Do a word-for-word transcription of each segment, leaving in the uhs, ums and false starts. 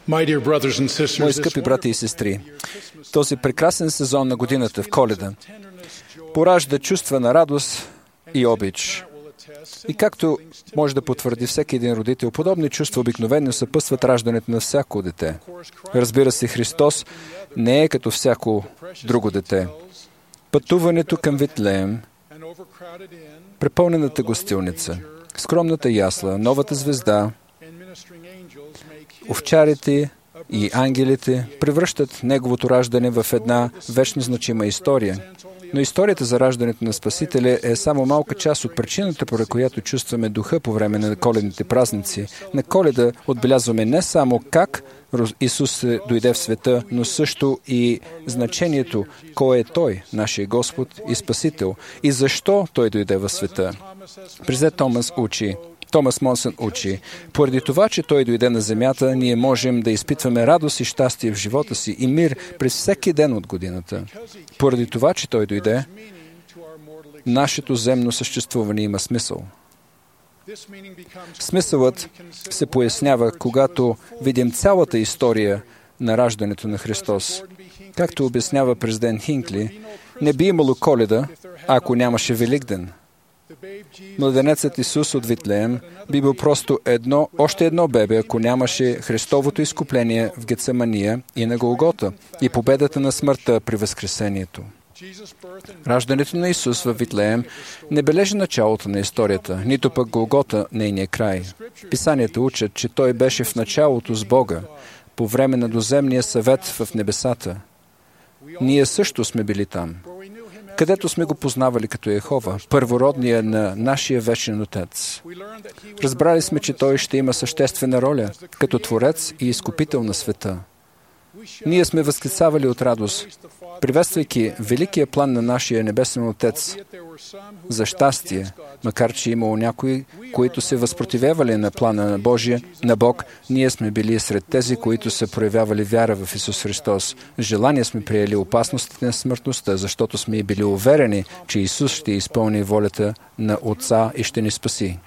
Мои скъпи брати и сестри, този прекрасен сезон на годината в Коледа поражда чувства на радост и обич. И както може да потвърди всеки един родител, подобни чувства обикновено съпътстват раждането на всяко дете. Разбира се, Христос не е като всяко друго дете. Пътуването към Витлеем, препълнената гостилница, скромната ясла, новата звезда, овчарите и ангелите превръщат Неговото раждане в една вечно значима история. Но историята за раждането на Спасителя е само малка част от причината, поради която чувстваме духа по време на коледните празници. На Коледа отбелязваме не само как Исус дойде в света, но също и значението, кой е Той, нашия Господ и Спасител, и защо Той дойде в света. През Томас учи, Томас Монсън учи, поради това, че Той дойде на земята, ние можем да изпитваме радост и щастие в живота си и мир през всеки ден от годината. Поради това, че Той дойде, нашето земно съществуване има смисъл. Смисълът се пояснява, когато видим цялата история на раждането на Христос. Както обяснява президент Хинкли, не би имало Коледа, ако нямаше Великден. Младенецът Исус от Витлеем би бил просто едно, още едно бебе, ако нямаше Христовото изкупление в Гецемания и на Голгота и победата на смъртта при възкресението. Раждането на Исус в Витлеем не бележи началото на историята, нито пък Голгота нейния край. Писанията учат, че Той беше в началото с Бога, по време на доземния съвет в небесата. Ние също сме били там, където сме го познавали като Йехова, първородния на нашия вечен Отец. Разбрали сме, че Той ще има съществена роля като Творец и Изкупител на света. Ние сме възклицавали от радост, приветствайки великия план на нашия Небесен Отец за щастие, макар че имало някои, които се възпротивявали на плана на Божия, на Бог, ние сме били сред тези, които са проявявали вяра в Исус Христос. С желание сме приели опасностите на смъртността, защото сме и били уверени, че Исус ще изпълни волята на Отца и ще ни спаси.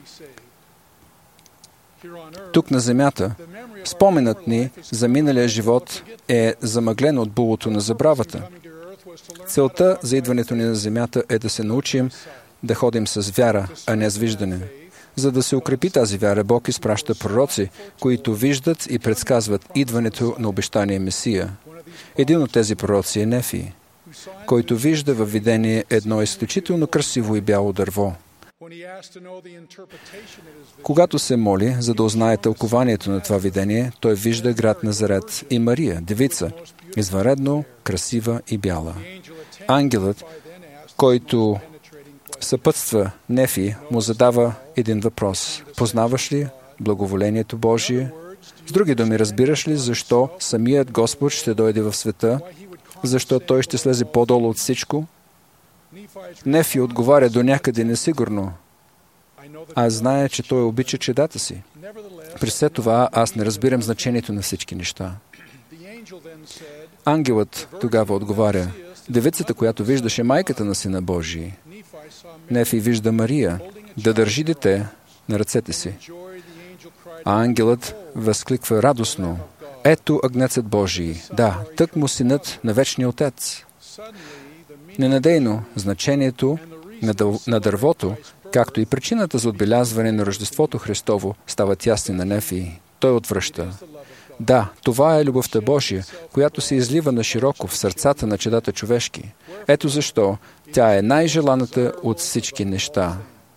Тук на земята, споменът ни за миналия живот е замъглен от булото на забравата. Целта за идването ни на земята е да се научим да ходим с вяра, а не с виждане. За да се укрепи тази вяра, Бог изпраща пророци, които виждат и предсказват идването на обещания Месия. Един от тези пророци е Нефи, който вижда във видение едно изключително красиво и бяло дърво. Когато се моли, за да узнае тълкованието на това видение, той вижда град Назарет и Мария, девица, извънредно красива и бяла. Ангелът, който съпътства Нефи, му задава един въпрос. Познаваш ли благоволението Божие? С други думи, разбираш ли защо самият Господ ще дойде в света? Защо Той ще слезе по-долу от всичко? Нефи отговаря до някъде несигурно. Аз зная, че той обича чедата си. При все това аз не разбирам значението на всички неща. Ангелът тогава отговаря. Девицата, която виждаше майката на Сина Божий. Нефи вижда Мария да държи дете на ръцете си. А ангелът възкликва радостно. Ето агнецът Божий. Да, тъкмо Синът на вечния Отец. Ненадейно значението на, дъл... на дървото, както и причината за отбелязване на Рождеството Христово, стават ясни на Нефи. Той отвръща. Да, това е любовта Божия, която се излива на широко в сърцата на чедата човешки. Ето защо тя е най-желаната от всички неща.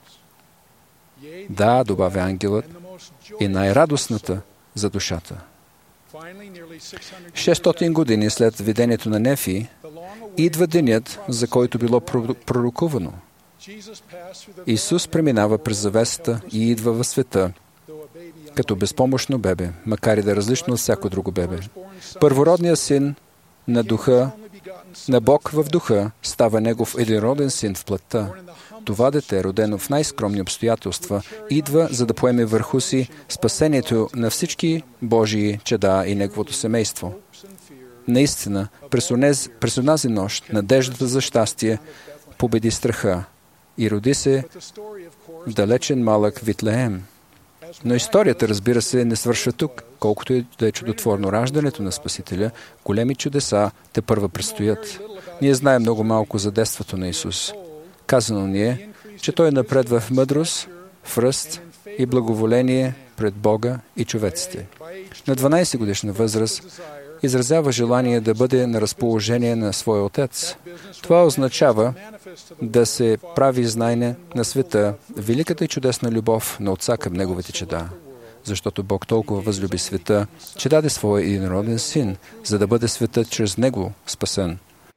Да, добавя ангелът, и най-радостната за душата. шестстотин години след видението на Нефи, идва денят, за който било пророкувано. Исус преминава през завесата и идва в света, като безпомощно бебе, макар и да е различно от всяко друго бебе. Първородният син на духа, на Бог в духа, става Негов единроден син в плътта. Това дете, родено в най-скромни обстоятелства, идва, за да поеме върху си спасението на всички Божии чеда и Неговото семейство. Наистина, през, онез, през онази нощ, надеждата за щастие победи страха и роди се в далечен малък Витлеем. Но историята, разбира се, не свършва тук. Колкото и да е чудотворно раждането на Спасителя, големи чудеса те първа предстоят. Ние знаем много малко за детството на Исус. Казано ни е, че Той напредва в мъдрост, в ръст и благоволение пред Бога и човеците. На дванадесет годишна възраст изразява желание да бъде на разположение на своя отец. Това означава да се прави знайне на света великата и чудесна любов на Отца към Неговите чеда. Защото Бог толкова възлюби света, че даде своя единороден Син, за да бъде светът чрез Него спасен.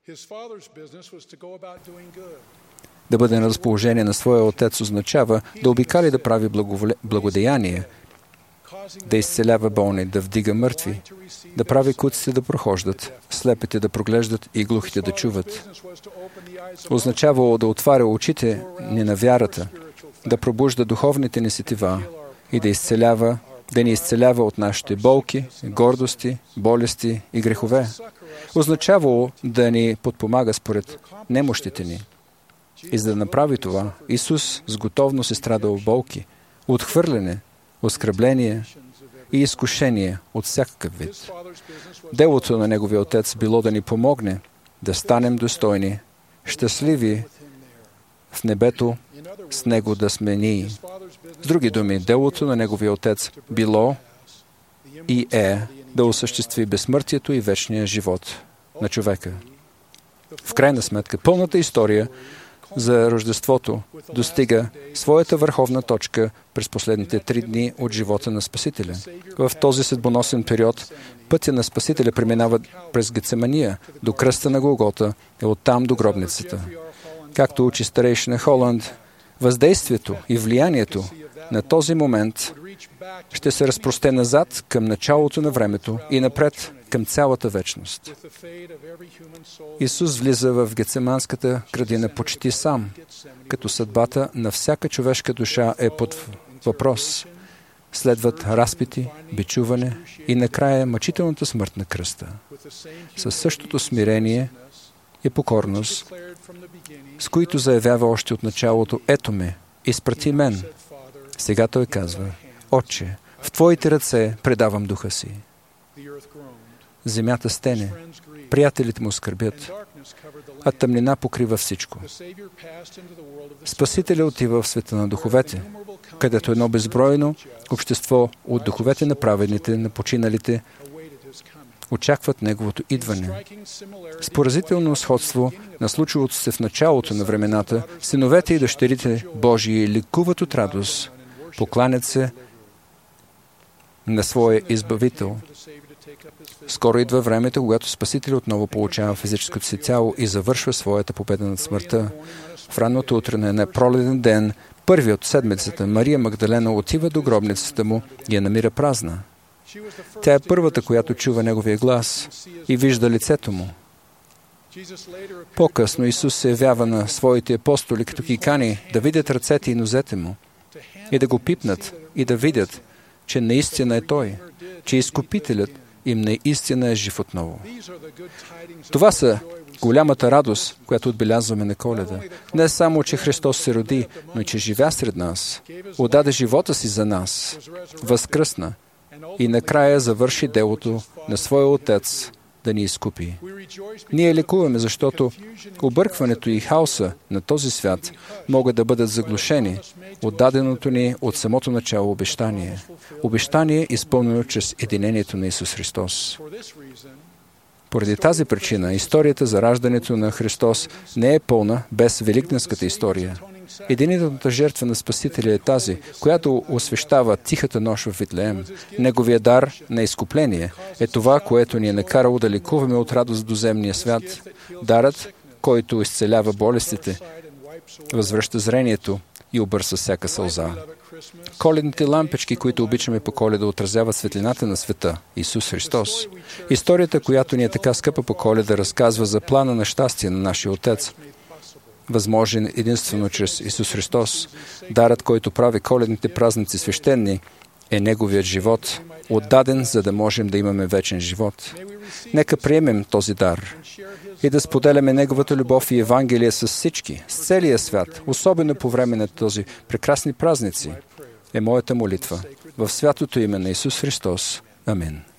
Да бъде на разположение на своя Отец означава да обикаля да прави благодеяние, да изцелява болни, да вдига мъртви, да прави куците да прохождат, слепите да проглеждат и глухите да чуват. Означава да отваря очите ни на вярата, да пробужда духовните ни сетива и да изцелява, да ни изцелява от нашите болки, гордости, болести и грехове. Означава да ни подпомага според немощите ни. И за да направи това, Исус с готовност е страдал болки, отхвърляне, оскърбление и изкушение от всякакъв вид. Делото на Неговия Отец било да ни помогне да станем достойни, щастливи в небето, с Него да сме ние. С други думи, делото на Неговия Отец било и е да осъществи безсмъртието и вечния живот на човека. В крайна сметка, пълната история за Рождеството достига своята върховна точка през последните три дни от живота на Спасителя. В този съдбоносен период пътя на Спасителя преминава през Гецемания до кръста на Голгота и оттам до гробницата. Както учи старейшина Холанд, въздействието и влиянието на този момент ще се разпросте назад към началото на времето и напред към цялата вечност. Исус влиза в Гецеманската градина почти сам, като съдбата на всяка човешка душа е под въпрос. Следват разпити, бичуване и накрая мъчителната смърт на кръста. Със същото смирение и покорност, с които заявява още от началото: «Ето ме, изпрати мен». Сега Той казва: «Отче, в Твоите ръце предавам духа си». Земята стене, приятелите му скърбят, а тъмнина покрива всичко. Спасителя отива в света на духовете, където едно безбройно общество от духовете на праведните, на починалите, очакват Неговото идване. С поразително сходство на случилото се в началото на времената, синовете и дъщерите Божии ликуват от радост, покланят се на своя избавител. Скоро идва времето, когато Спасител отново получава физическото си тяло и завършва своята победа над смъртта. В ранното утре на една пролетен ден, първи от седмицата, Мария Магдалена отива до гробницата му и я намира празна. Тя е първата, която чува Неговия глас и вижда лицето му. По-късно Исус се явява на своите апостоли, като ги кани да видят ръцете и нозете му и да го пипнат и да видят, че наистина е Той, че изкупителят им наистина е жив отново. Това са голямата радост, която отбелязваме на Коледа. Не само, че Христос се роди, но и че живя сред нас, отдаде живота си за нас, възкръсна и накрая завърши делото на своя Отец да ни изкупи. Ние лекуваме, защото объркването и хаоса на този свят могат да бъдат заглушени от даденото ни от самото начало обещание. Обещание, изпълнено чрез единението на Исус Христос. Поради тази причина, историята за раждането на Христос не е пълна без великденската история. Единителната жертва на Спасителя е тази, която освещава тихата нощ в Витлеем. Неговия дар на изкупление е това, което ни е накарало да лекуваме от радост до земния свят. Дарът, който изцелява болестите, възвръща зрението и обърса всяка сълза. Коледните лампички, които обичаме по Коледа, отразяват светлината на света, Исус Христос. Историята, която ни е така скъпа по Коледа, разказва за плана на щастие на нашия Отец, възможен единствено чрез Исус Христос. Дарът, който прави коледните празници свещени, е Неговият живот, отдаден, за да можем да имаме вечен живот. Нека приемем този дар и да споделяме Неговата любов и Евангелие с всички, с целия свят, особено по време на този прекрасни празници. е моята молитва. В святото име на Исус Христос. Амин.